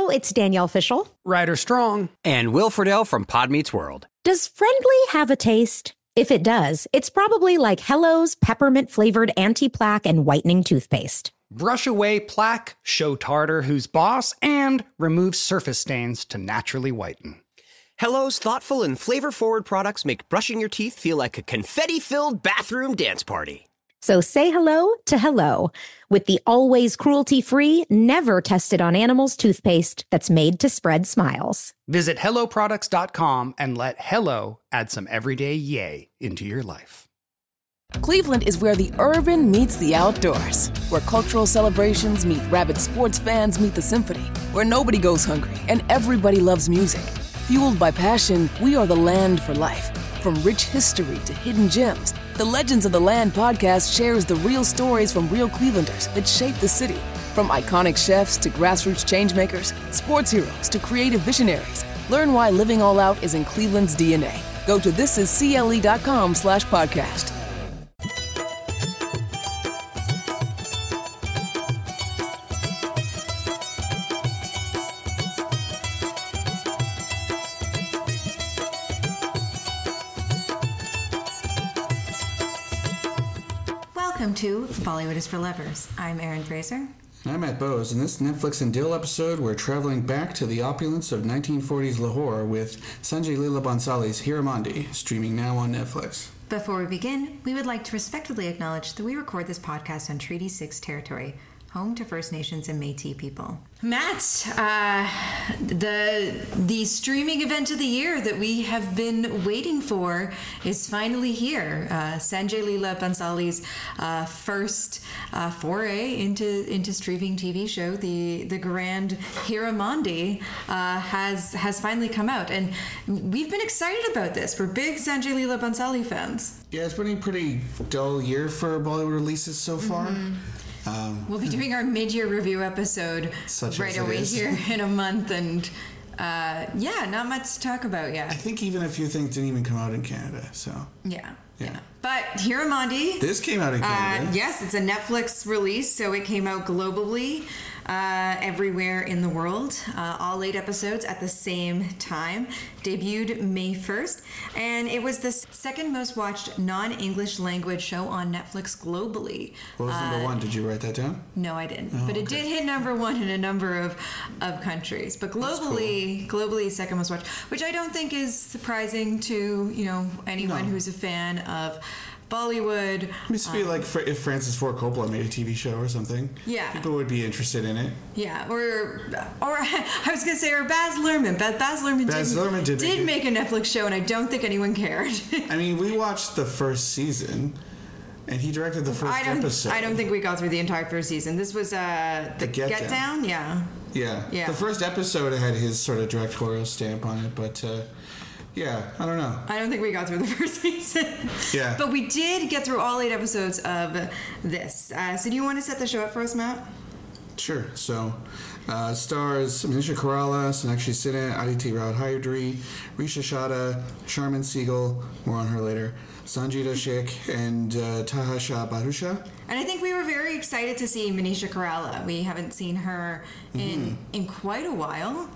Hello, it's Danielle Fishel. Ryder Strong. And Will Friedle from Pod Meets World. Does Friendly have a taste? If it does, it's probably like Hello's peppermint-flavored anti-plaque and whitening toothpaste. Brush away plaque, show tartar who's boss, and remove surface stains to naturally whiten. Hello's thoughtful and flavor-forward products make brushing your teeth feel like a confetti-filled bathroom dance party. So say hello to Hello with the always cruelty-free, never tested on animals toothpaste that's made to spread smiles. Visit HelloProducts.com and let Hello add some everyday yay into your life. Cleveland is where the urban meets the outdoors, where cultural celebrations meet rabid sports fans meet the symphony, where nobody goes hungry and everybody loves music. Fueled by passion, we are the land for life. From rich history to hidden gems, the Legends of the Land podcast shares the real stories from real Clevelanders that shape the city. From iconic chefs to grassroots changemakers, sports heroes to creative visionaries, learn why living all out is in Cleveland's DNA. Go to thisiscle.com/podcast. Welcome to Bollywood is for Lovers. I'm Erin Fraser. I'm Matt Bowes. In this Netflix and Dill episode, we're traveling back to the opulence of 1940s Lahore with Sanjay Leela Bhansali's Hiramandi, streaming now on Netflix. Before we begin, we would like to respectfully acknowledge that we record this podcast on Treaty 6 territory, home to First Nations and Métis people. Matt, the streaming event of the year that we have been waiting for is finally here. Sanjay Leela Bhansali's first foray into streaming TV show, the grand Hiramandi, has finally come out, and we've been excited about this. We're big Sanjay Leela Bhansali fans. Yeah, it's been a pretty dull year for Bollywood releases so far. We'll be doing our mid-year review episode right away here in a month, and not much to talk about yet. I think even a few things didn't even come out in Canada, so... Yeah. But Hiramandi... This came out in Canada. Yes, it's a Netflix release, so it came out globally, everywhere in the world. All 8 episodes at the same time. Debuted May 1st, and it was the second most watched non-English language show on Netflix globally. What was number 1? Did you write that down? No, I didn't. Oh, but it did hit number 1 in a number of countries. But globally second most watched, which I don't think is surprising to anyone who's a fan of Bollywood. It must be like if Francis Ford Coppola made a TV show or something. Yeah. People would be interested in it. Yeah, or I was going to say, or Baz Luhrmann. But Baz Luhrmann did make a Netflix show, and I don't think anyone cared. I mean, we watched the first season, and he directed the first episode. I don't think we got through the entire first season. This was the Get Down? Yeah. The first episode had his sort of directorial stamp on it, but... yeah, I don't know. I don't think we got through the first season. Yeah. But we did get through all 8 episodes of this. So do you want to set the show up for us, Matt? Sure. So, stars Manisha Koirala, Sonakshi Sinha, Aditi Rao Hydari, Risha Chadha, Sharman Siegel, more on her later, Sanjita Sheikh, and Taha Shah Bharusha. And I think we were very excited to see Manisha Koirala. We haven't seen her in quite a while.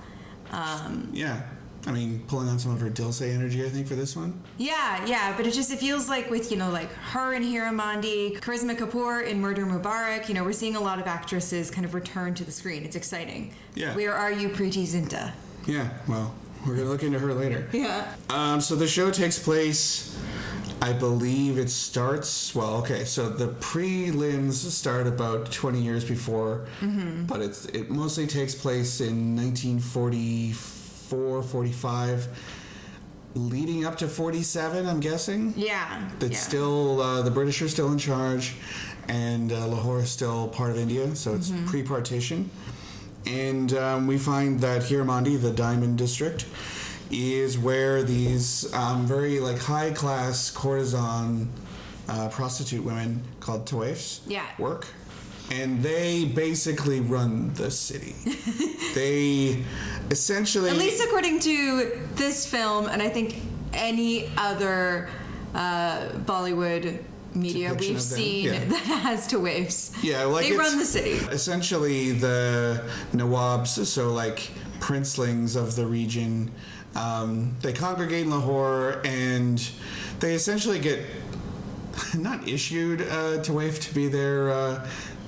Yeah. I mean, pulling on some of her Dilse energy, I think, for this one. Yeah, but it feels like with, like her in Hiramandi, Karisma Kapoor in Murder Mubarak, we're seeing a lot of actresses kind of return to the screen. It's exciting. Yeah. Where are you, Preeti Zinta? Yeah, well, we're going to look into her later. Yeah. So the show takes place, I believe it starts, so the prelims start about 20 years before, but it mostly takes place in 1944. 45, leading up to 47, I'm guessing. Yeah. Still, the British are still in charge, and Lahore is still part of India, so it's pre-partition. And we find that Hiramandi, the Diamond District, is where these very high-class courtesan prostitute women called Tawaifs work. And they basically run the city. They essentially... At least according to this film, and I think any other Bollywood media depiction we've of them. seen Yeah. that has Tawaifs. Yeah, like they it's run the city. Essentially, the Nawabs, so like princelings of the region, they congregate in Lahore, and they essentially get not issued Tawaif to be their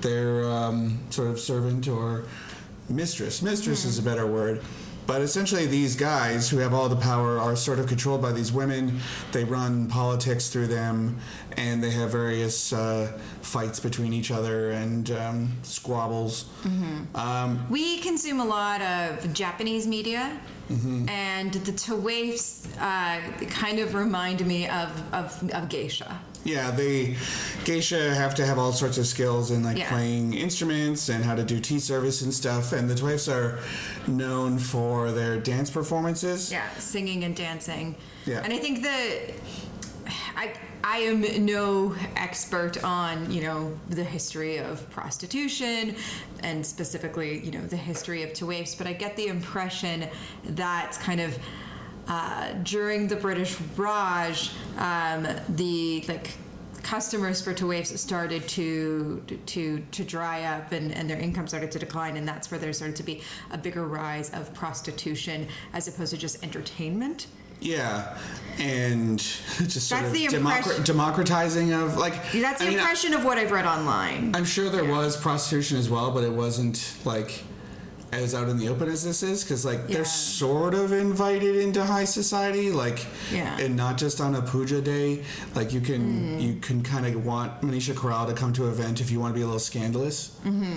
sort of servant or mistress. Mistress is a better word. But essentially, these guys who have all the power are sort of controlled by these women. They run politics through them, and they have various fights between each other and squabbles. We consume a lot of Japanese media, and the Tawaifs kind of remind me of geisha. Yeah, geisha have to have all sorts of skills in playing instruments and how to do tea service and stuff. And the Tawaifs are known for their dance performances. Yeah, singing and dancing. Yeah. And I think that I am no expert on, the history of prostitution and specifically, the history of Tawaifs, but I get the impression that kind of during the British Raj, the customers for Tawaifs started to dry up and their income started to decline, and that's where there started to be a bigger rise of prostitution as opposed to just entertainment. Yeah, and just sort That's of the democratizing of That's the impression of what I've read online. I'm sure there was prostitution as well, but it wasn't as out in the open as this is, because they're sort of invited into high society, and not just on a puja day. You can kind of want Manisha Koral to come to an event if you want to be a little scandalous.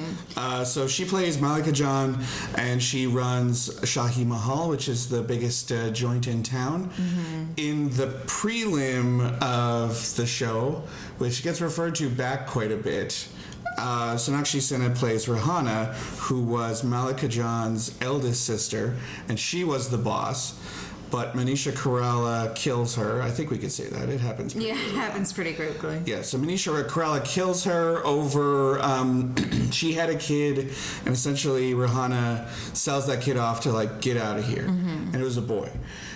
So she plays Malika Jan, and she runs Shahi Mahal, which is the biggest joint in town. In the prelim of the show, which gets referred to back quite a bit, Sonakshi Sinha plays Rahana, who was Malika Jan's eldest sister, and she was the boss. But Manisha Koirala kills her. I think we could say that. It happens pretty quickly. It happens pretty quickly. Yeah, so Manisha Koirala kills her over... she had a kid, and essentially Rahana sells that kid off to, get out of here. And it was a boy.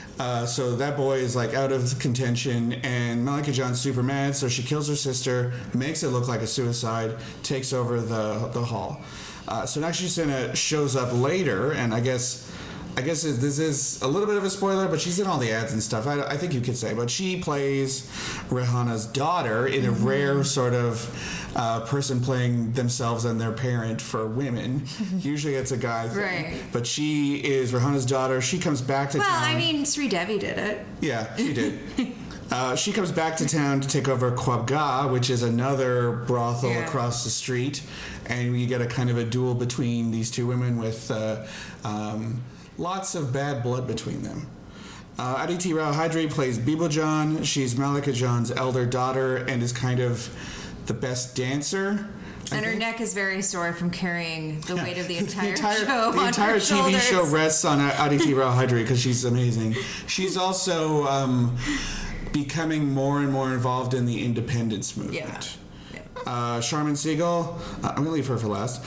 So that boy is out of contention, and Malika Jan's super mad, so she kills her sister, makes it look like a suicide, takes over the hall. Sonakshi Sinha shows up later, and I guess this is a little bit of a spoiler, but she's in all the ads and stuff. I think you could say, but she plays Rehana's daughter in a rare sort of person playing themselves and their parent for women. Usually it's a guy thing. Right. But she is Rehana's daughter. She comes back to town. Well, I mean, Sri Devi did it. Yeah, she did. She comes back to town to take over Kwabga, which is another brothel across the street. And we get a kind of a duel between these two women with lots of bad blood between them. Aditi Rao Hydari plays Bibojan. She's Malika Jan's elder daughter and is kind of the best dancer. And her neck is very sore from carrying the weight of the entire show. The entire TV show rests on Aditi Rao Hydari because she's amazing. She's also becoming more and more involved in the independence movement. Sharman Siegel, I'm going to leave her for last.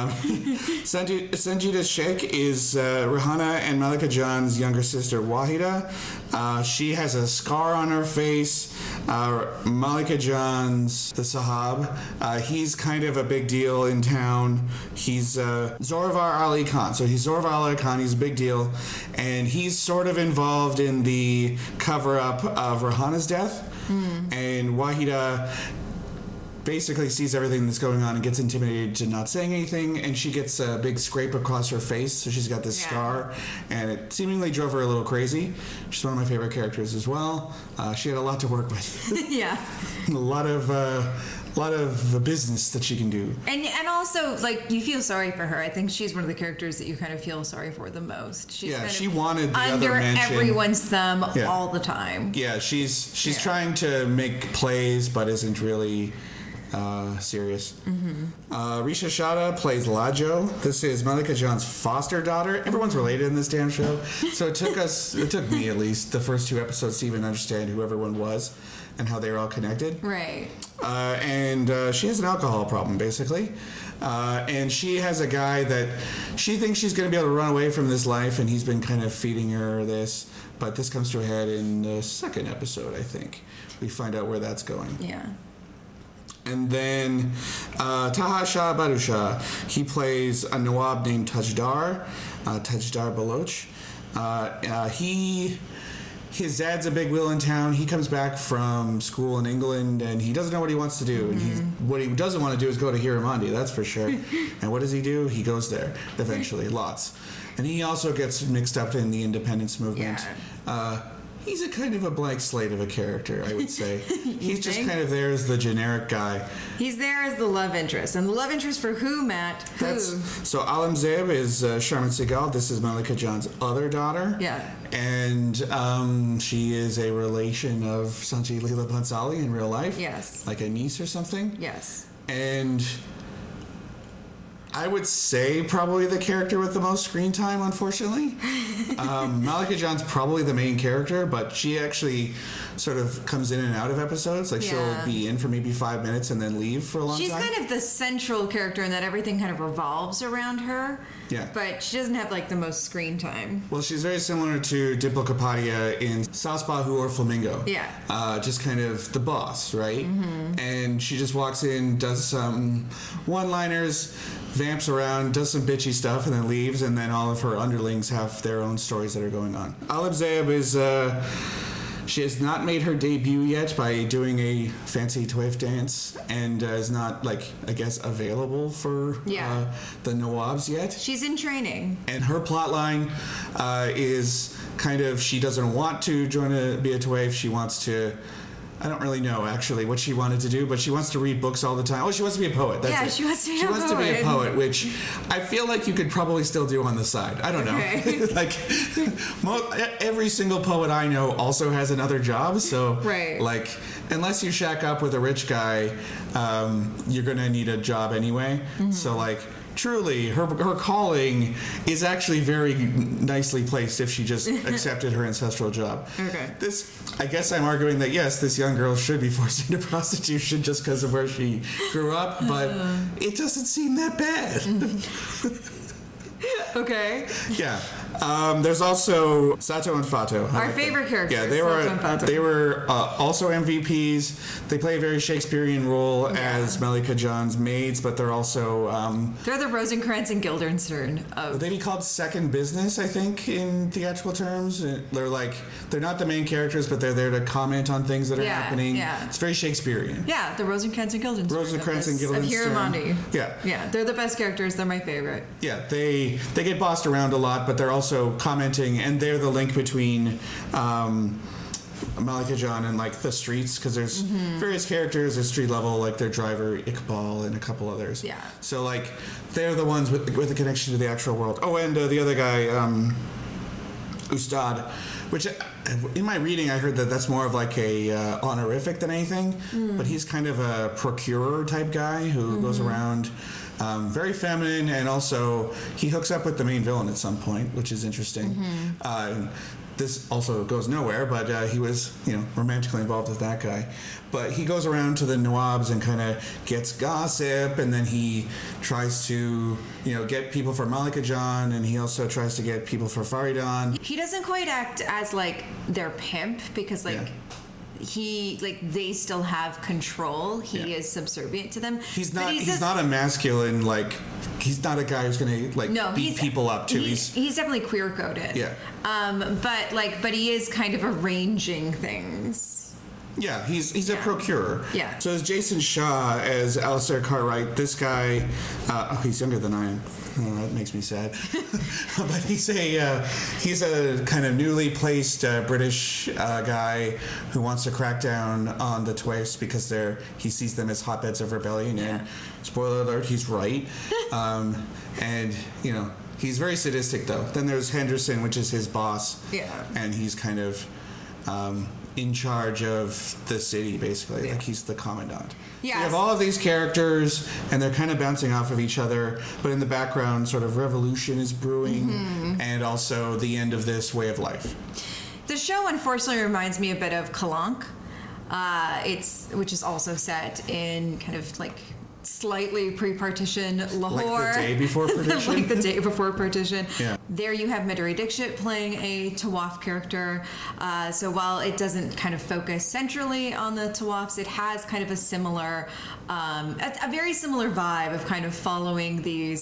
Sanjita Sheikh is Rahana and Malika Jan's younger sister, Wahida. She has a scar on her face. Malika Jan's the Sahab. He's kind of a big deal in town. He's Zoravar Ali Khan. So he's Zoravar Ali Khan. He's a big deal. And he's sort of involved in the cover-up of Rahana's death. And Wahida basically sees everything that's going on and gets intimidated to not saying anything, and she gets a big scrape across her face, so she's got this scar, and it seemingly drove her a little crazy. She's one of my favorite characters as well. She had a lot to work with. A lot of business that she can do. And also, you feel sorry for her. I think she's one of the characters that you kind of feel sorry for the most. She's she wanted the under other mention. Everyone's thumb all the time. Yeah, she's trying to make plays, but isn't really serious. Risha Shada plays Lajo. This is Malika Jan's foster daughter. Everyone's related in this damn show. So it took me at least the first 2 episodes to even understand who everyone was and how they were all connected. Right. And she has an alcohol problem, basically. And she has a guy that she thinks she's going to be able to run away from this life, and he's been kind of feeding her this. But this comes to a head in the 2nd episode, I think. We find out where that's going. Yeah. And then Taha Shah Badusha, he plays a Nawab named Tajdar Baloch. His dad's a big wheel in town. He comes back from school in England, and he doesn't know what he wants to do. And what he doesn't want to do is go to Hiramandi, that's for sure. And what does he do? He goes there eventually, lots. And he also gets mixed up in the independence movement. Yeah. He's a kind of a blank slate of a character, I would say. He's just kind of there as the generic guy. He's there as the love interest. And the love interest for who, Matt? So Alamzeb is Sharman Segal. This is Malika Jan's other daughter. Yeah. And she is a relation of Sanjay Leela Bhansali in real life. Yes. Like a niece or something. Yes. And I would say probably the character with the most screen time, unfortunately. Malika Jan's probably the main character, but she actually sort of comes in and out of episodes. Like she'll be in for maybe 5 minutes and then leave for a long time. She's kind of the central character in that everything kind of revolves around her. Yeah. But she doesn't have like the most screen time. Well, she's very similar to Dimple Kapadia in Saus Bahu or Flamingo. Yeah. Just kind of the boss, right? Mm-hmm. And she just walks in, does some one-liners, vamps around, does some bitchy stuff, and then leaves, and then all of her underlings have their own stories that are going on. Alib Zayab is... she has not made her debut yet by doing a fancy Twaif dance, and is not, like, I guess, available for the Nawabs yet. She's in training. And her plotline is kind of, she doesn't want to be a Twaif. She wants to... I don't really know, actually, what she wanted to do, but she wants to read books all the time. Oh, she wants to be a poet. That's it. She wants to be a poet. She wants to be a poet, which I feel like you could probably still do on the side. I don't know. Like, every single poet I know also has another job, so, like, unless you shack up with a rich guy, you're going to need a job anyway. Mm-hmm. So, like... Truly, her calling is actually very nicely placed if she just accepted her ancestral job. Okay. I guess I'm arguing that, yes, this young girl should be forced into prostitution just because of where she grew up, but it doesn't seem that bad. Okay. Yeah. There's also Sato and Fato. Our favorite characters. Yeah, they were also MVPs. They play a very Shakespearean role as Malika Jan's maids, but they're also... they're the Rosencrantz and Guildenstern of... Would they be called second business, I think, in theatrical terms? They're not the main characters, but they're there to comment on things that are happening. Yeah. It's very Shakespearean. Yeah, the Rosencrantz and Guildenstern. Rosencrantz and Guildenstern. Of Hiramandi. Yeah. Yeah, they're the best characters. They're my favorite. Yeah, they get bossed around a lot, but they're also commenting, and they're the link between Malika Jan and like the streets, because there's various characters at street level, like their driver Iqbal and a couple others. Yeah. So like they're the ones with the connection to the actual world. Oh, and the other guy, Ustad, which in my reading I heard that's more of like a honorific than anything, but he's kind of a procurer type guy who goes around. Very feminine, and also he hooks up with the main villain at some point, which is interesting. This also goes nowhere, but he was, romantically involved with that guy. But he goes around to the Nawabs and kind of gets gossip, and then he tries to, get people for Malika Jan, and he also tries to get people for Faridan. He doesn't quite act as, like, their pimp, because, like... Yeah. They still have control. He is subservient to them. He's not a masculine, he's not a guy who's going to, beat people up, too. He's definitely queer-coded. Yeah. But he is kind of arranging things. Yeah, he's a procurer. Yeah. So as Jason Shaw, as Alistair Cartwright, this guy, he's younger than I am. Oh, that makes me sad. But he's a kind of newly placed British guy who wants to crack down on the Twaifs because he sees them as hotbeds of rebellion. Yeah. And spoiler alert, he's right. And he's very sadistic though. Then there's Henderson, which is his boss. Yeah. And he's kind of in charge of the city, basically. Yeah. Like he's the commandant. Yeah. So you have all of these characters, and they're kind of bouncing off of each other, but in the background, sort of revolution is brewing, and also the end of this way of life. The show, unfortunately, reminds me a bit of Kalank, which is also set in kind of like slightly pre-partition Lahore. Like the day before partition? Like the day before partition. Yeah. there you have Midori Dixit playing a Tawaf character. So while it doesn't kind of focus centrally on the Tawafs, it has kind of a similar, a very similar vibe of kind of following these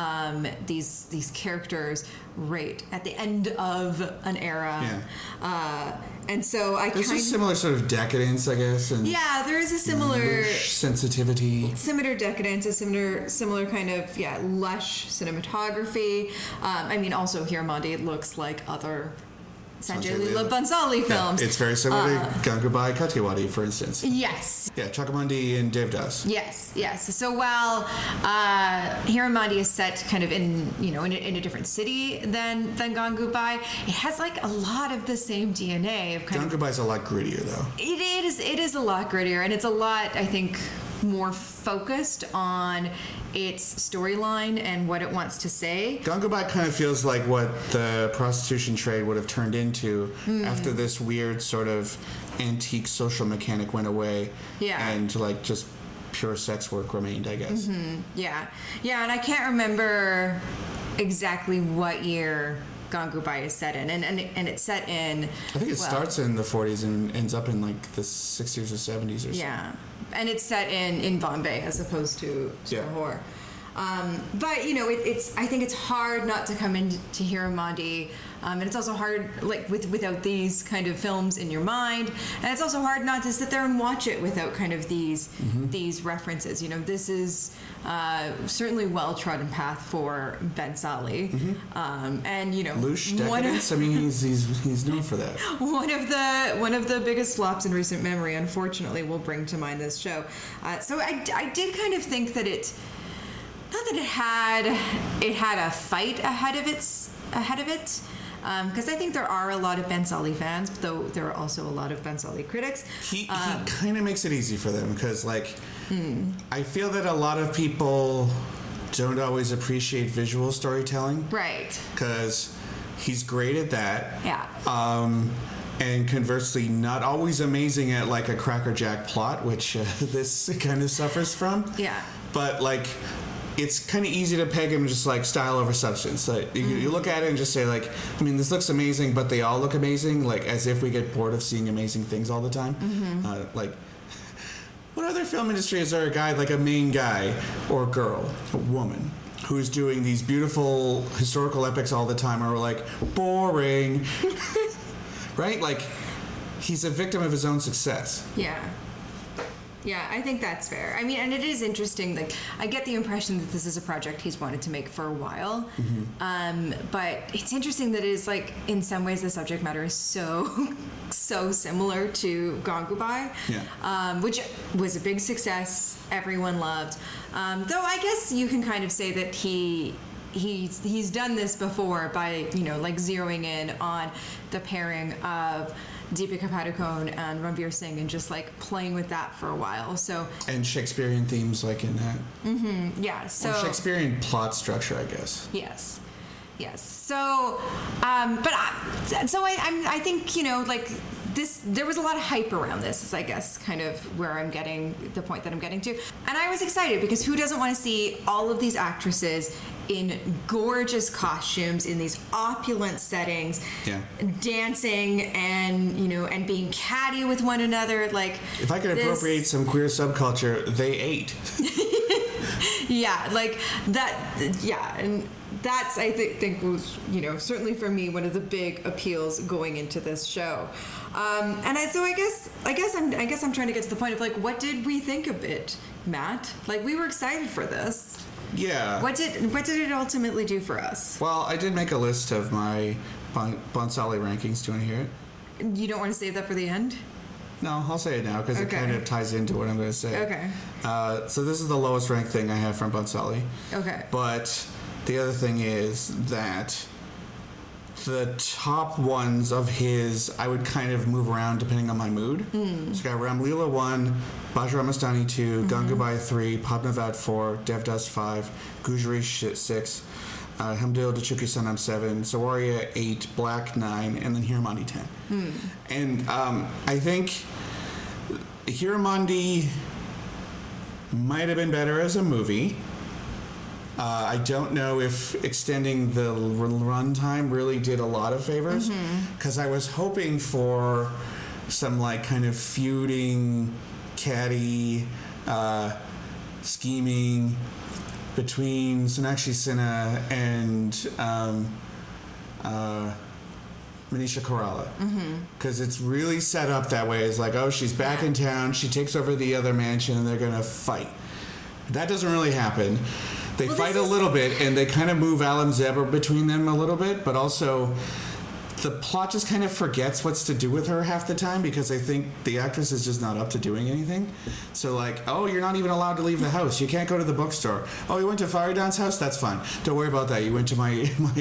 characters right at the end of an era. Yeah. And so there's a similar sort of decadence, I guess. And yeah, there is a similar sensitivity, similar decadence, a similar kind of lush cinematography. I mean, also Hiramondi looks like other Sanjay Leela Bhansali films. Yeah, it's very similar to Gangubai Kathiawadi, for instance. Yes. Yeah, Chakamundi and Devdas. Yes. So while Hiramondi is set kind of in a different city than Gangubai, it has like a lot of the same DNA of kind Gangubai's a lot grittier, though. It is a lot grittier, and it's a lot, I think, more focused on its storyline and what it wants to say. Gangubai kind of feels like what the prostitution trade would have turned into after this weird sort of antique social mechanic went away. Yeah. And like just pure sex work remained, I guess. Mm-hmm. Yeah, and I can't remember exactly what year Gangubai is set in, and it's set in. I think it starts in the 40s and ends up in like the 60s or 70s or something. Yeah, and it's set in Bombay as opposed to Lahore. But it's. I think it's hard not to come into Hiramondi, and it's also hard without these kind of films in your mind, and it's also hard not to sit there and watch it without kind of these references. This is certainly well-trodden path for Bhansali, and Louche decadence. I mean, he's known for that. One of the biggest flops in recent memory, unfortunately, will bring to mind this show. So I did kind of think that it. Not that it had a fight ahead of it, because I think there are a lot of Bhansali fans, though there are also a lot of Bhansali critics. He kind of makes it easy for them because, I feel that a lot of people don't always appreciate visual storytelling, right? Because he's great at that. Yeah. And conversely, not always amazing at like a crackerjack plot, which this kind of suffers from. Yeah. But it's kind of easy to peg him just like style over substance. Like you look at it and just say this looks amazing, but they all look amazing, as if we get bored of seeing amazing things all the time. What other film industry is there a guy, like a main guy or girl, a woman, who's doing these beautiful historical epics all the time, and we're like, boring, right? He's a victim of his own success. Yeah, I think that's fair. I mean, and it is interesting. I get the impression that this is a project he's wanted to make for a while. But it's interesting that it is in some ways the subject matter is so similar to Gangubai, which was a big success. Everyone loved. Though I guess you can kind of say that he's done this before by zeroing in on the pairing of Deepika Padukone and Ranveer Singh and just playing with that for a while. And Shakespearean themes in that. Yeah. So or Shakespearean plot structure, I guess. Yes. So, I think this. There was a lot of hype around this. Is I guess kind of where I'm getting the point that I'm getting to, and I was excited because who doesn't want to see all of these actresses in gorgeous costumes in these opulent settings, dancing and being catty with one another. If I could appropriate some queer subculture, they ate. And that's I think was certainly for me one of the big appeals going into this show. I guess I'm trying to get to the point of what did we think of it, Matt? We were excited for this. Yeah. What did it ultimately do for us? Well, I did make a list of my Bhansali rankings. Do you want to hear it? You don't want to save that for the end? No, I'll say it now because it kind of ties into what I'm going to say. Okay. So this is the lowest ranked thing I have from Bhansali. Okay. But the other thing is that the top ones of his, I would kind of move around depending on my mood. So I got Ram Leela 1, Bajra Mastani 2, Gangubai 3, Padmavat 4, Devdas 5, Gujari 6, Hamdil Dachuki Sanam 7, Sawaria 8, Black 9, and then Hiramondi 10. And I think Hiramondi might have been better as a movie. I don't know if extending the runtime really did a lot of favors, because I was hoping for some like kind of feuding, catty, scheming between Sonakshi Sinha and Manisha Koirala, because it's really set up that way. It's like, oh, she's back in town, she takes over the other mansion, and they're gonna fight. That doesn't really happen. They fight a little bit, and they kind of move Alam Zeb between them a little bit, but also the plot just kind of forgets what's to do with her half the time, because I think the actress is just not up to doing anything. So like, oh, you're not even allowed to leave the house. You can't go to the bookstore. Oh, you went to Faridan's house? That's fine. Don't worry about that. You went to my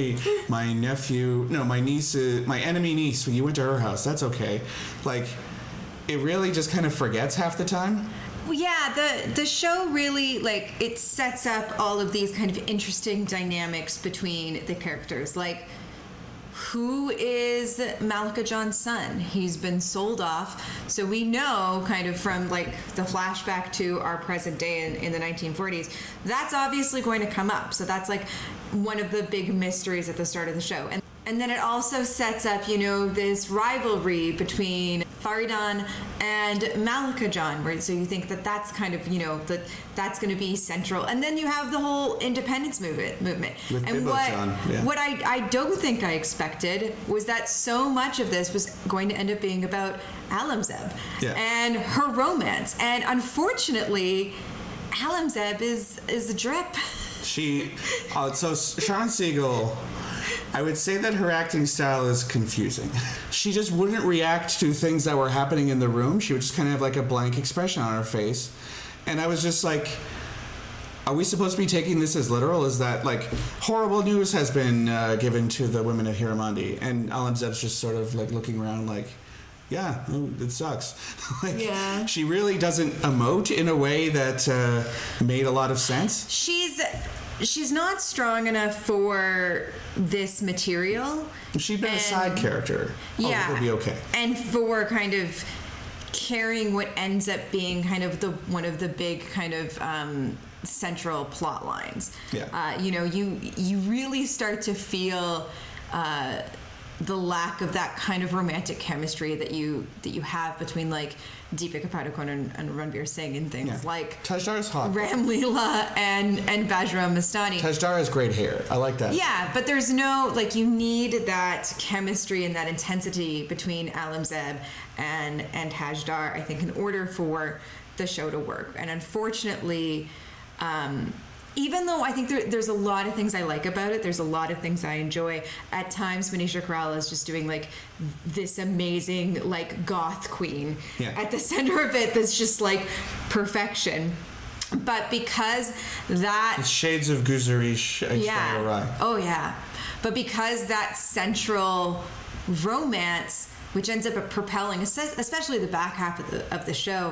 nephew, no, my niece, my enemy niece. You went to her house. That's okay. Like, it really just kind of forgets half the time. Yeah, the show really, like, it sets up all of these kind of interesting dynamics between the characters. Like, who is Malika John's son? He's been sold off. So we know kind of from like the flashback to our present day in the 1940s, that's obviously going to come up. So that's like one of the big mysteries at the start of the show. And then it also sets up, you know, this rivalry between Faridan and Malika John, where so you think that that's kind of, you know, that's going to be central. And then you have the whole independence movement. With and what I don't think I expected was that so much of this was going to end up being about Alam Zeb and her romance. And unfortunately, Alam Zeb is a drip. So Sharon Segel, I would say that her acting style is confusing. She just wouldn't react to things that were happening in the room. She would just kind of have like a blank expression on her face. And I was just like, are we supposed to be taking this as literal? Is that like horrible news has been given to the women of Hiramandi? And Alam Zeb's just sort of like looking around like, yeah, it sucks. Like, she really doesn't emote in a way that made a lot of sense. She's not strong enough for this material. She'd been a side character. Yeah. It would be okay. And for kind of carrying what ends up being kind of one of the big kind of central plot lines. Yeah. You know, you really start to feel the lack of that kind of romantic chemistry that you have between like Deepika Padukone and Ranveer Singh and things like Tajdar hot. Ram Leela and Bajram Mastani. Tajdar has great hair. I like that. Yeah, but there's no, like, you need that chemistry and that intensity between Alam Zeb and Tajdar, I think, in order for the show to work. And unfortunately, even though I think there's a lot of things I like about it, there's a lot of things I enjoy, at times Manisha Koirala is just doing like this amazing like goth queen at the center of it that's just like perfection. But because that... It's shades of Guzarish. Oh yeah. But because that central romance, which ends up propelling, especially the back half of the show,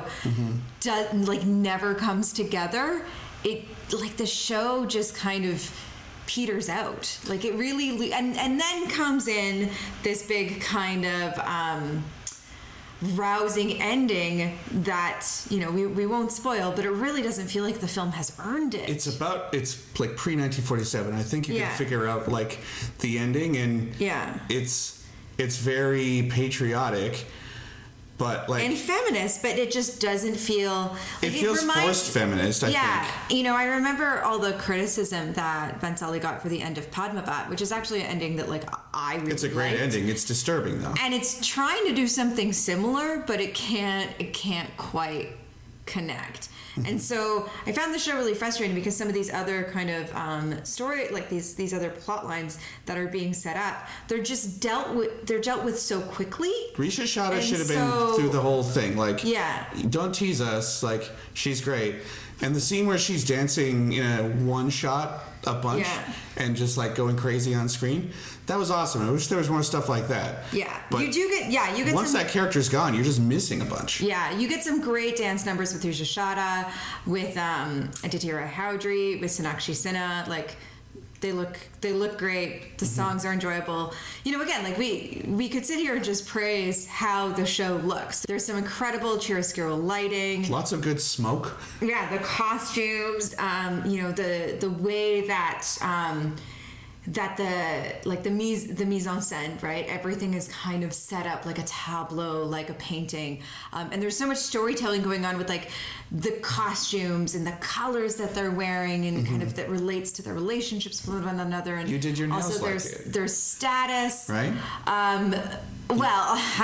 never comes together, it like the show just kind of peters out. Like it really, and then comes in this big kind of rousing ending that, you know, we won't spoil, but it really doesn't feel like the film has earned it. It's like pre-1947. I think you can figure out like the ending, and it's very patriotic. But like, and feminist, but it just doesn't feel... It feels forced feminist, I think. You know, I remember all the criticism that Bhansali got for the end of Padmavat, which is actually an ending that, like, I really It's a great ending. It's disturbing, though. And it's trying to do something similar, but it can't quite connect. And so I found the show really frustrating because some of these other kind of story, like these other plot lines that are being set up, they're dealt with so quickly. Risha Chadha should have been through the whole thing. Like, don't tease us. Like, she's great. And the scene where she's dancing in a one shot a bunch and just like going crazy on screen, that was awesome. I wish there was more stuff like that. Yeah, but you get once that character's gone, you're just missing a bunch. Yeah, you get some great dance numbers with Risha Chadha, with Aditya Rai Howdry, with Sonakshi Sinha. Like, They look great. The songs are enjoyable. Again, like we could sit here and just praise how the show looks. There's some incredible chiaroscuro lighting. Lots of good smoke. Yeah, the costumes. The way that the mise en scène, right? Everything is kind of set up like a tableau, like a painting, and there's so much storytelling going on with like the costumes and the colors that they're wearing, and kind of that relates to their relationships with one another. And you did your nails also there's status, right? Well,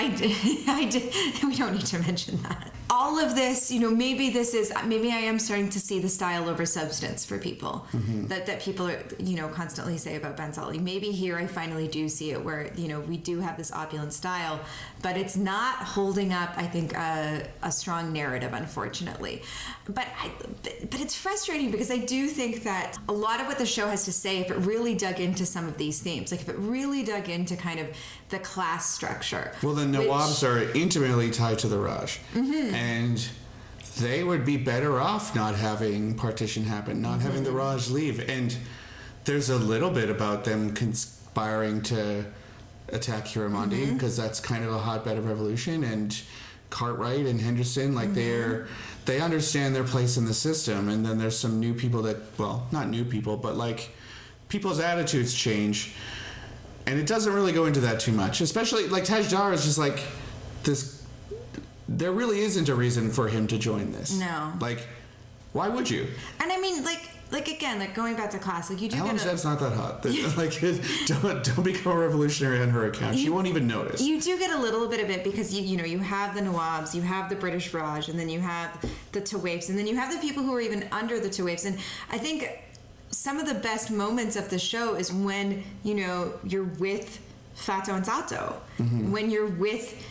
I did. We don't need to mention that. All of this, maybe I am starting to see the style over substance for people that people are, constantly say about Bhansali. Maybe here I finally do see it where, we do have this opulent style, but it's not holding up, I think, a strong narrative, unfortunately. But it's frustrating because I do think that a lot of what the show has to say, if it really dug into some of these themes, like if it really dug into kind of the class structure. Well, the Nawabs are intimately tied to the Raj. And they would be better off not having partition happen, not having the Raj leave. And there's a little bit about them conspiring to attack Hiramandi, because that's kind of a hotbed of revolution. And Cartwright and Henderson, like they understand their place in the system. And then there's some new people that, well, not new people, but like people's attitudes change. And it doesn't really go into that too much, especially like Tajdar is just like this. There really isn't a reason for him to join this. No. Like, why would you? And I mean, like again, like going back to class, like you do. Alamzad's not that hot. Like, don't become a revolutionary on her account. She won't even notice. You do get a little bit of it because you have the Nawabs, you have the British Raj, and then you have the Tawaips, and then you have the people who are even under the Tawaips. And I think some of the best moments of the show is when you're with Fato and Sato, when you're with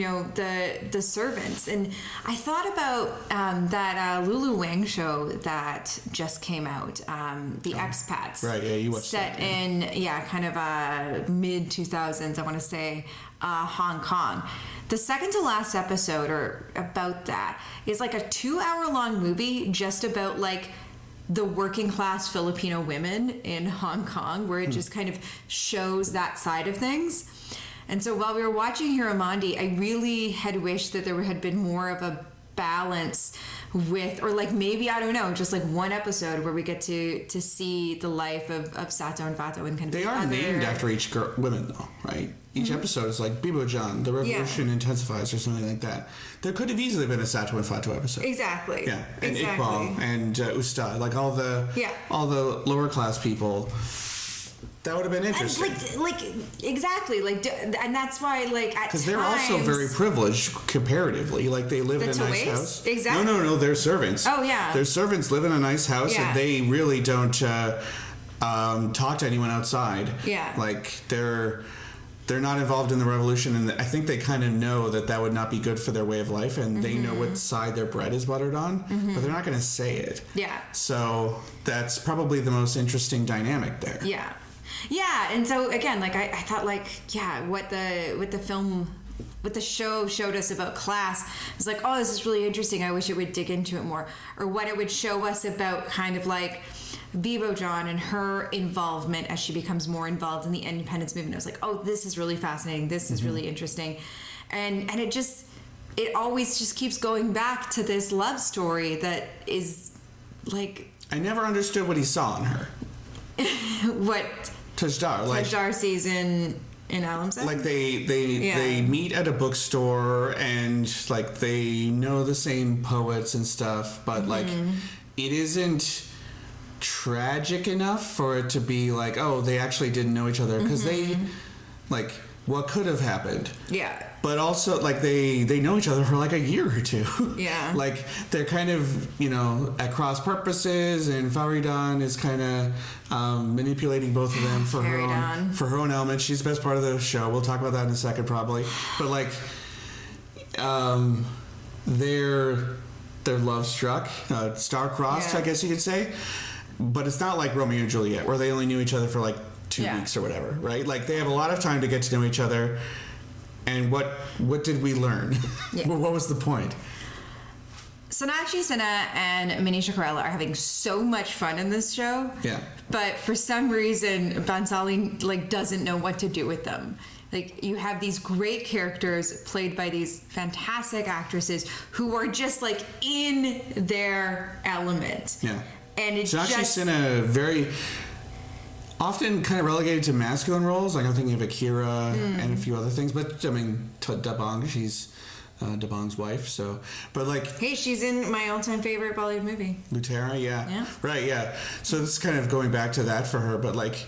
the servants. And I thought about that Lulu Wang show that just came out, the Expats. Right, yeah, you watched set that. In kind of mid 2000s, I want to say, Hong Kong. The second to last episode or about that is like a 2-hour-long movie just about like the working class Filipino women in Hong Kong, where it just kind of shows that side of things. And so while we were watching Hiramandi, I really had wished that there had been more of a balance with, or like maybe, I don't know, just like one episode where we get to see the life of Sato and Fato and kind of they are named after each women though, right? Each episode is like Bibojan, the revolution intensifies or something like that. There could have easily been a Sato and Fato episode. Exactly. Yeah, and Iqbal and Ustad, like all the lower class people. That would have been interesting. Exactly. And that's why, because they're also very privileged comparatively. Like, they live in a nice house. Exactly. No, they're servants. Oh, yeah. Their servants live in a nice house, and they really don't talk to anyone outside. Yeah. Like, they're not involved in the revolution, and I think they kind of know that would not be good for their way of life, and they know what side their bread is buttered on, but they're not going to say it. Yeah. So that's probably the most interesting dynamic there. Yeah. Yeah, and so again, I thought what the show showed us about class was like, oh, this is really interesting. I wish it would dig into it more. Or what it would show us about kind of like Bibojan and her involvement as she becomes more involved in the independence movement. I was like, oh, this is really fascinating. This is really interesting. And it always just keeps going back to this love story that is like... I never understood what he saw in her. What... Tajdar. Tajdar sees in Alamzad? Like they meet at a bookstore and like they know the same poets and stuff, but like it isn't tragic enough for it to be like, oh, they actually didn't know each other, because they like what could have happened. Yeah. But also, like, they know each other for, like, a year or two. Yeah. Like, they're kind of, at cross purposes, and Faridan is kind of manipulating both of them for her own element. She's the best part of the show. We'll talk about that in a second, probably. But, like, they're love struck, star-crossed, I guess you could say. But it's not like Romeo and Juliet, where they only knew each other for, like, 2 weeks or whatever, right? Like, they have a lot of time to get to know each other. And what did we learn? Yeah. What was the point? Sonakshi Sinha and Manisha Koirala are having so much fun in this show. Yeah. But for some reason, Bhansali like doesn't know what to do with them. Like, you have these great characters played by these fantastic actresses who are just like in their element. Yeah. And it's Sonakshi Sinha very often kind of relegated to masculine roles. Like I'm thinking of Akira and a few other things. But I mean, Dabangg, she's Dabang's wife. So, but like, hey, she's in my all-time favorite Bollywood movie, Luthera. Yeah. Right. Yeah. So this is kind of going back to that for her. But like,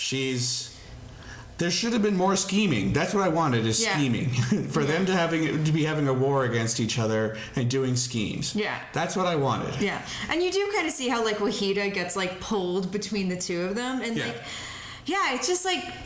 there should have been more scheming. That's what I wanted, is scheming. For them to be having a war against each other and doing schemes. Yeah. That's what I wanted. Yeah. And you do kind of see how like Wahida gets like pulled between the two of them. And like, yeah, it's just like,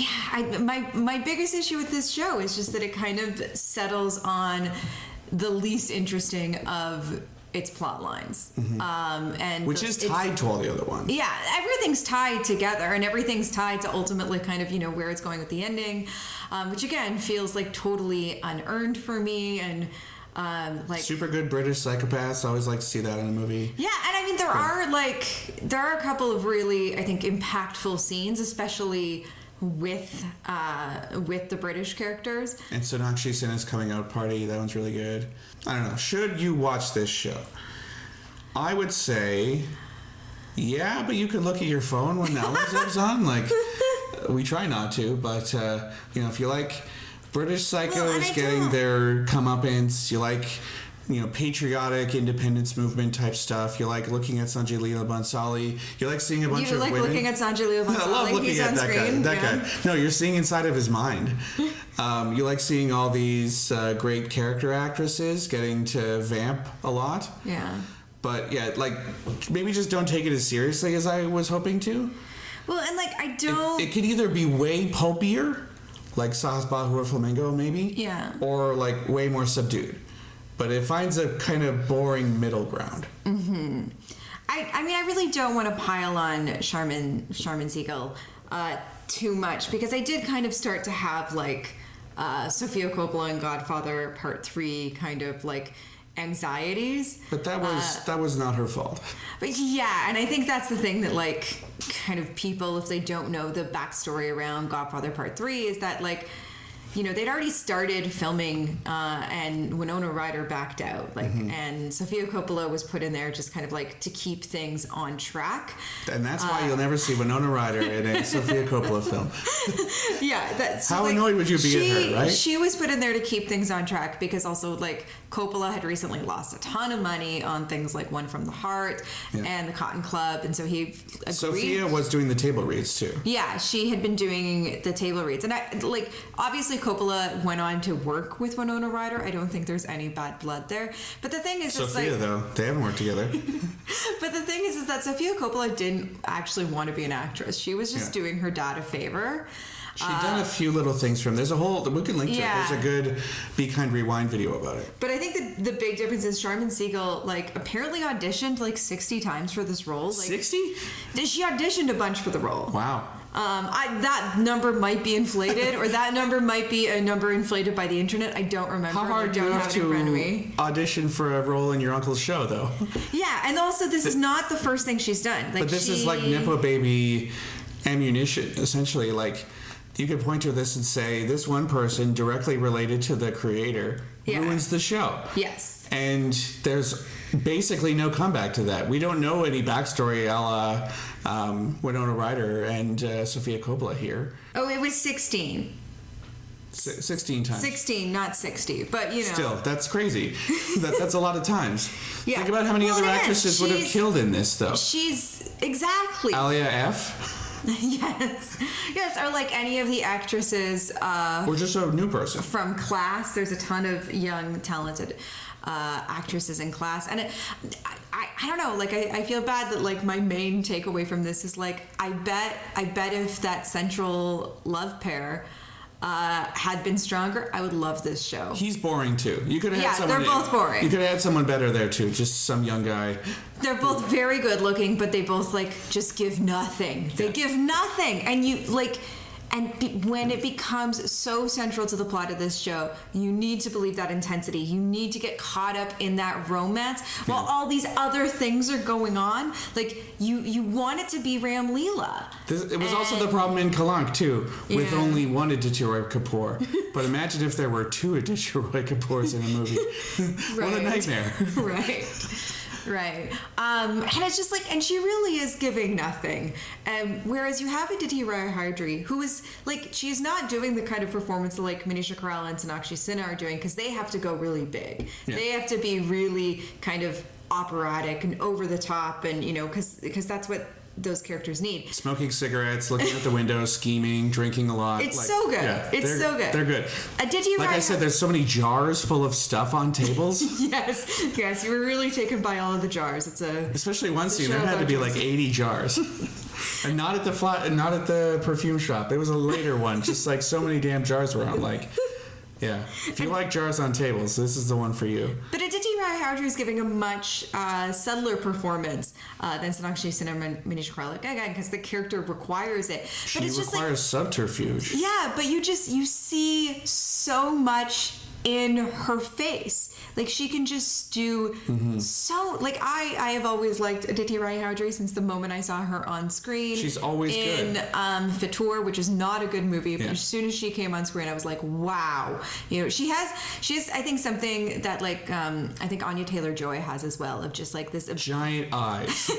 my biggest issue with this show is just that it kind of settles on the least interesting of its plot lines. And which is tied to all the other ones. Yeah, everything's tied together, and everything's tied to ultimately kind of, where it's going with the ending, which again feels like totally unearned for me. And like super good British psychopaths. I always like to see that in a movie. Yeah, and I mean there are a couple of really, I think, impactful scenes, especially with the British characters. And Sonakshi Sinha's coming out party, that one's really good. I don't know. Should you watch this show? I would say, yeah, but you can look at your phone when Aurangzeb's on. Like, we try not to, but if you like British psychos getting their comeuppance, you like patriotic independence movement type stuff. You like looking at Sanjay Leela Bhansali. You like seeing a bunch of women. You like looking at Sanjay Leela Bhansali. I love looking at that guy. No, you're seeing inside of his mind. You like seeing all these great character actresses getting to vamp a lot. Yeah. But yeah, like maybe just don't take it as seriously as I was hoping to. Well, and like I don't. It could either be way pulpier, like Sahas Bahura Flamingo, maybe. Yeah. Or like way more subdued. But it finds a kind of boring middle ground. Mm-hmm. I mean, I really don't want to pile on Sharman Sehgal too much, because I did kind of start to have like Sofia Coppola and Godfather Part 3 kind of like anxieties. But that was not her fault. But yeah, and I think that's the thing that like kind of people, if they don't know the backstory around Godfather Part 3, is that like, they'd already started filming, and Winona Ryder backed out, and Sofia Coppola was put in there just kind of like to keep things on track. And that's why you'll never see Winona Ryder in a Sofia Coppola film. Yeah, that's how annoyed would you be at her, right? She was put in there to keep things on track because also like Coppola had recently lost a ton of money on things like One from the Heart and The Cotton Club, and so he agreed. Sofia was doing the table reads too. Yeah, she had been doing the table reads, and obviously Coppola went on to work with Winona Ryder. I don't think there's any bad blood there. But the thing is, Sofia though, they haven't worked together. But the thing is that Sofia Coppola didn't actually want to be an actress. She was just doing her dad a favor. She'd done a few little things for him. There's a whole, we can link to it. There's a good Be Kind Rewind video about it. But I think the big difference is Sharman Sehgal, like, apparently auditioned like 60 times for this role. Like, 60? She auditioned a bunch for the role. Wow. That number might be inflated, or that number might be a number inflated by the internet. I don't remember. How hard do you have to audition for a role in your uncle's show, though? Yeah, and also this is not the first thing she's done. Like, but this is like Nepo baby ammunition, essentially. Like, you could point to this and say, this one person directly related to the creator ruins the show. Yes. And there's basically no comeback to that. We don't know any backstory a la Winona Ryder and Sofia Coppola here. Oh, it was 16. 16 times. 16, not 60. But, Still, that's crazy. That's a lot of times. Yeah. Think about how many other actresses would have killed in this, though. She's... Exactly. Alia F. Yes, or like any of the actresses, or just a new person from Class. There's a ton of young, talented actresses in Class, and I don't know. Like I feel bad that like my main takeaway from this is like I bet if that central love pair had been stronger, I would love this show. He's boring too. You could have had someone. They're both boring. You could have had someone better there too. Just some young guy. They're both very good looking, but they both like just give nothing. They give nothing, and you like. And when it becomes so central to the plot of this show, you need to believe that intensity. You need to get caught up in that romance while all these other things are going on. Like, you want it to be Ram Leela. It was also the problem in Kalank, too, with only one Aditya Roy Kapoor. But imagine if there were two Aditya Roy Kapoors in a movie. What a nightmare. Right. And it's just like, and she really is giving nothing. Whereas you have Aditi Roy Hardy, who is like, she's not doing the kind of performance like Manisha Koirala and Sonakshi Sinha are doing, because they have to go really big. Yeah. They have to be really kind of operatic and over the top, and, you know, because that's what those characters need. Smoking cigarettes, looking out the window, scheming, drinking a lot. It's so good. Yeah, it's so good. They're good. Like I said, there's so many jars full of stuff on tables. yes, you were really taken by all of the jars. Especially one scene, there had to be like 80 jars. And not at the perfume shop. It was a later one. Just like so many damn jars were on. Like, yeah. If you like jars on tables, this is the one for you. But Aditi Roy Hardy is giving a much subtler performance than Sonakshi Sinha and Manisha Koirala, again, because the character requires it. But it requires subterfuge. Yeah, but you see so much in her face. Like, she can just do so, like, I have always liked Aditi Roy Hardy since the moment I saw her on screen. She's always good. In Fatoor, which is not a good movie, but as soon as she came on screen, I was like, wow. You know, she has, I think, something that, like, I think Anya Taylor-Joy has as well, of just like this giant eyes.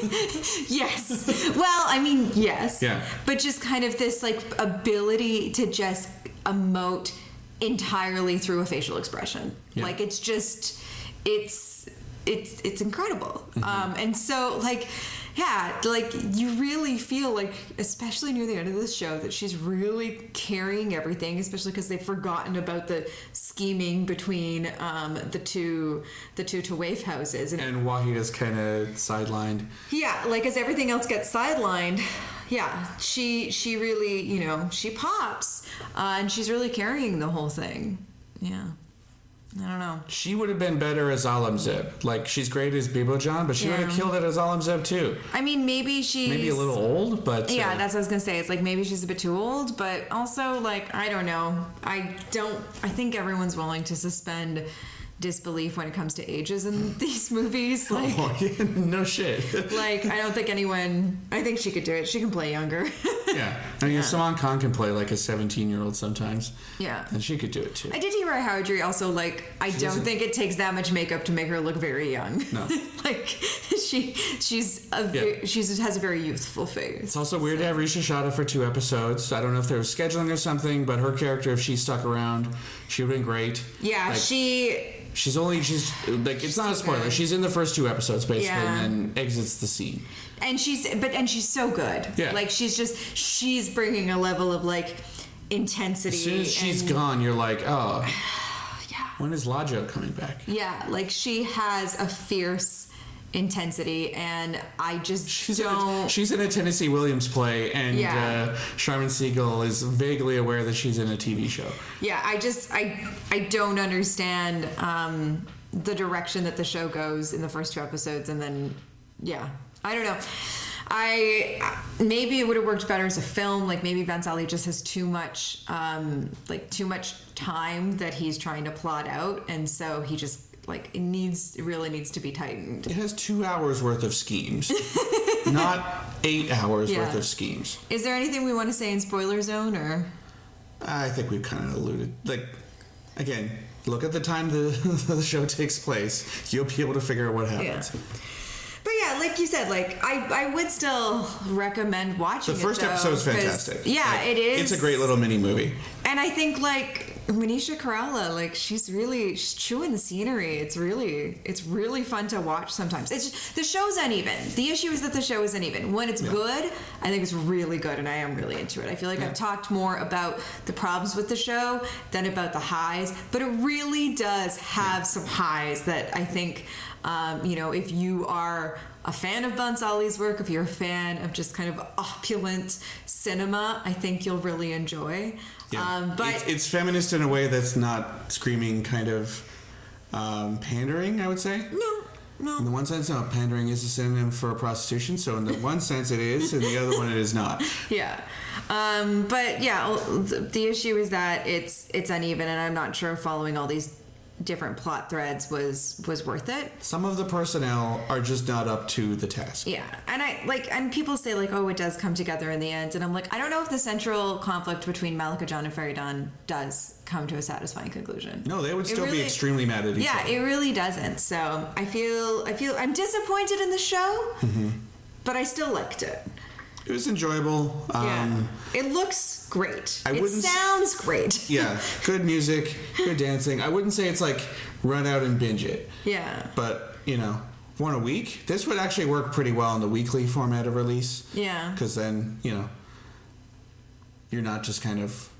Yes. Well, I mean, yes. Yeah. But just kind of this, like, ability to just emote entirely through a facial expression. Like, it's just, it's incredible. And so, like, yeah, like, you really feel like, especially near the end of this show, that she's really carrying everything, especially because they've forgotten about the scheming between the two Tawaif houses. And Wahida's kind of sidelined. Yeah, like, as everything else gets sidelined, yeah, she really, you know, she pops, and she's really carrying the whole thing. Yeah. I don't know. She would have been better as Alamzeb. Like, she's great as Bibojan, but she would have killed it as Alamzeb too. I mean, maybe she's... Maybe a little old, but... Yeah, that's what I was going to say. It's like, maybe she's a bit too old, but also, like, I don't know. I think everyone's willing to suspend disbelief when it comes to ages in these movies. Like, no shit. Like, I don't think I think she could do it. She can play younger. Yeah. I mean, Salman Khan can play like a 17-year-old sometimes. Yeah. And she could do it too. Aditi Roy Hardy also, like, I don't think it takes that much makeup to make her look very young. No. Like, she has a very youthful face. It's also weird to have Risha Chadha for 2 episodes. I don't know if there was scheduling or something, but her character, if she stuck around, she would have been great. Yeah, like, She's like, it's not a spoiler. Good. She's in the first 2 episodes basically, and then exits the scene. And she's so good. Yeah. Like, she's bringing a level of, like, intensity. As soon as she's gone, you're like, oh, yeah. When is Lajo coming back? Yeah, like, she has a fierce intensity, and I just she's in a Tennessee Williams play, and Sharman Siegel is vaguely aware that she's in a TV show. Yeah, I don't understand the direction that the show goes in the first 2 episodes, and then I don't know. Maybe it would have worked better as a film. Like, maybe Bhansali just has too much time that he's trying to plot out, and so he just, like, it really needs to be tightened. It has 2 hours worth of schemes, not 8 hours worth of schemes. Is there anything we want to say in spoiler zone, or? I think we've kind of alluded. Like, again, look at the time the show takes place. You'll be able to figure out what happens. Yeah. But yeah, like you said, like, I would still recommend watching it. The first episode's fantastic. Yeah, like, it is. It's a great little mini movie. And I think, like, Manisha Koirala, like, she's chewing the scenery. It's really fun to watch sometimes. It's just, the show's uneven. The issue is that the show is uneven. When it's good, I think it's really good, and I am really into it. I feel like I've talked more about the problems with the show than about the highs, but it really does have some highs that I think, you know, if you are a fan of Bhansali's work, if you're a fan of just kind of opulent cinema, I think you'll really enjoy. Yeah. But it's feminist in a way that's not screaming kind of pandering, I would say. In the one sense, no, pandering is a synonym for prostitution. So in the one sense it is, in the other one it is not. Yeah. But yeah, the issue is that it's uneven, and I'm not sure following all these different plot threads was worth it. Some of the personnel are just not up to the task. Yeah. And people say like, oh, it does come together in the end, and I'm like, I don't know if the central conflict between Malika John and Feridan does come to a satisfying conclusion. No, they would still be extremely mad at each other. Yeah, it really doesn't. So I feel I'm disappointed in the show, but I still liked it. It was enjoyable. It looks great. It sounds great. Yeah, good music, good dancing. I wouldn't say it's like run out and binge it. Yeah. But, one a week. This would actually work pretty well in the weekly format of release. Yeah. Because then, you're not just kind of...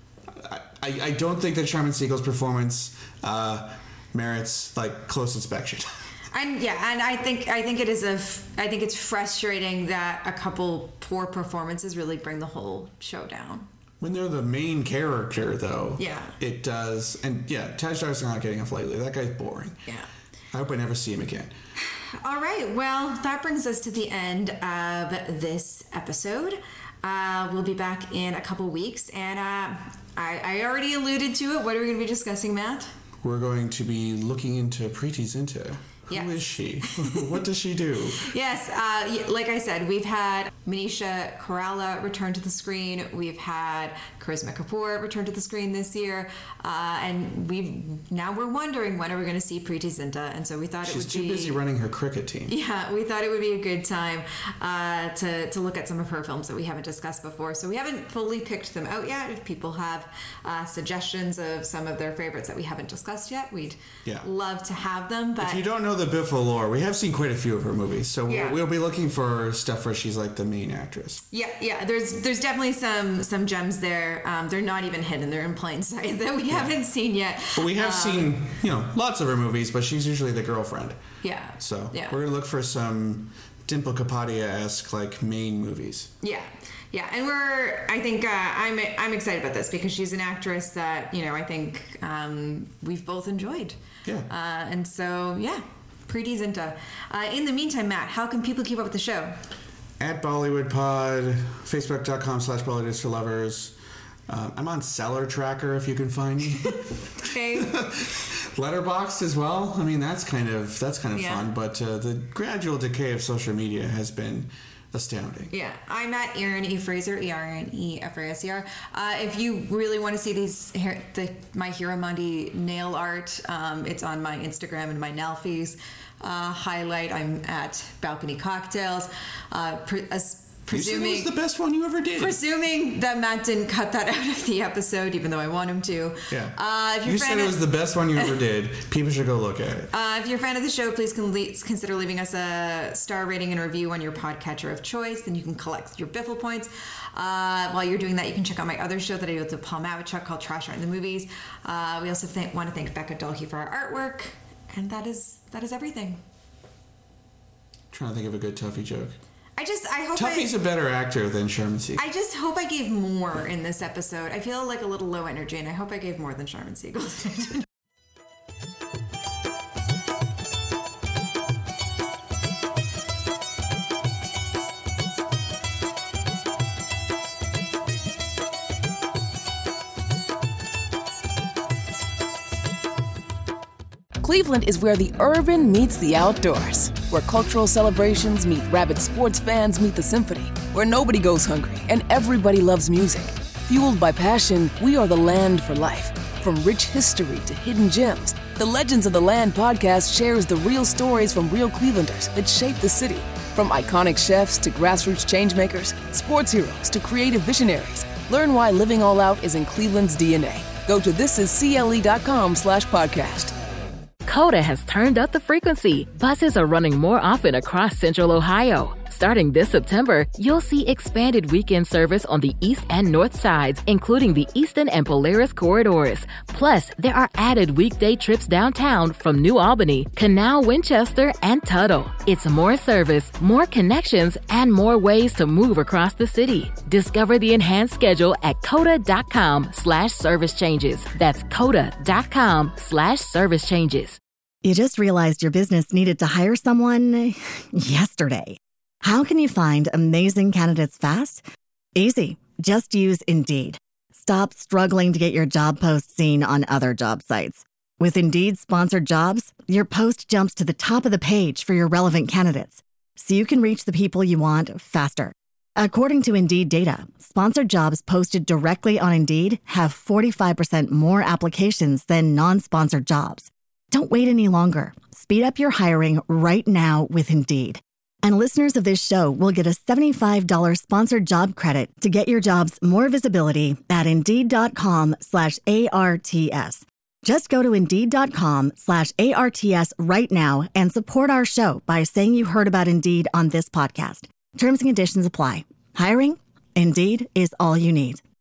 I don't think that Sharman Siegel's performance merits, close inspection. And I think it's frustrating that a couple poor performances really bring the whole show down. When they're the main character, though, yeah, it does. And Taj Dark's not getting off lightly. That guy's boring. Yeah, I hope I never see him again. All right, well, that brings us to the end of this episode. We'll be back in a couple weeks, and I already alluded to it. What are we going to be discussing, Matt? We're going to be looking into Preeti Zinta. Who is she? What does she do? Yes, like I said, we've had Manisha Koirala return to the screen. We've had Karisma Kapoor return to the screen this year. And we're wondering when are we going to see Preeti Zinta. And so we thought She's too busy running her cricket team. Yeah, we thought it would be a good time to look at some of her films that we haven't discussed before. So we haven't fully picked them out yet. If people have suggestions of some of their favorites that we haven't discussed yet, we'd love to have them. But if you don't know the Biffle lore, we have seen quite a few of her movies, so we'll be looking for stuff where she's like the main actress. Yeah. There's definitely some gems there. They're not even hidden; they're in plain sight that we haven't seen yet. But we have seen lots of her movies, but she's usually the girlfriend. Yeah. So we're gonna look for some Dimple Kapadia-esque main movies. Yeah, and I'm excited about this because she's an actress that I think we've both enjoyed. Yeah. And so Preeti Zinta. In the meantime, Matt, how can people keep up with the show? At Bollywood Pod, Facebook.com/Bollywood for Lovers. I'm on Seller Tracker if you can find me. Okay. Letterboxd as well. I mean, that's kind of fun, but the gradual decay of social media has been astounding. Yeah, I'm at Erin E. Fraser, ERNEFRASER. If you really want to see my Hiramandi nail art, it's on my Instagram and my Nalfies highlight. I'm at Balcony Cocktails. Presuming it was the best one you ever did. Presuming that Matt didn't cut that out of the episode, even though I want him to. Yeah. If you said it was the best one you ever did. People should go look at it. If you're a fan of the show, please consider leaving us a star rating and review on your podcatcher of choice. Then you can collect your Biffle points. While you're doing that, you can check out my other show that I do with Paul Mavichuk called Trash Art in the Movies. We also want to thank Becca Dolke for our artwork. And that is everything. I'm trying to think of a good Tuffy joke. I hope Tuffy's a better actor than Sharman Siegel. I just hope I gave more in this episode. I feel like a little low energy, and I hope I gave more than Sharman Siegel. Cleveland is where the urban meets the outdoors, where cultural celebrations meet rabid sports fans meet the symphony, where nobody goes hungry and everybody loves music. Fueled by passion, we are the land for life. From rich history to hidden gems, the Legends of the Land podcast shares the real stories from real Clevelanders that shape the city. From iconic chefs to grassroots changemakers, sports heroes to creative visionaries, learn why living all out is in Cleveland's DNA. Go to thisiscle.com/podcast. Coda has turned up the frequency. Buses are running more often across Central Ohio. Starting this September, you'll see expanded weekend service on the east and north sides, including the Eastern and Polaris corridors. Plus, there are added weekday trips downtown from New Albany, Canal, Winchester, and Tuttle. It's more service, more connections, and more ways to move across the city. Discover the enhanced schedule at coda.com/service changes. That's coda.com/service changes. You just realized your business needed to hire someone yesterday. How can you find amazing candidates fast? Easy. Just use Indeed. Stop struggling to get your job post seen on other job sites. With Indeed sponsored jobs, your post jumps to the top of the page for your relevant candidates, so you can reach the people you want faster. According to Indeed data, sponsored jobs posted directly on Indeed have 45% more applications than non-sponsored jobs. Don't wait any longer. Speed up your hiring right now with Indeed. And listeners of this show will get a $75 sponsored job credit to get your jobs more visibility at Indeed.com/ARTS. Just go to Indeed.com/ARTS right now and support our show by saying you heard about Indeed on this podcast. Terms and conditions apply. Hiring? Indeed is all you need.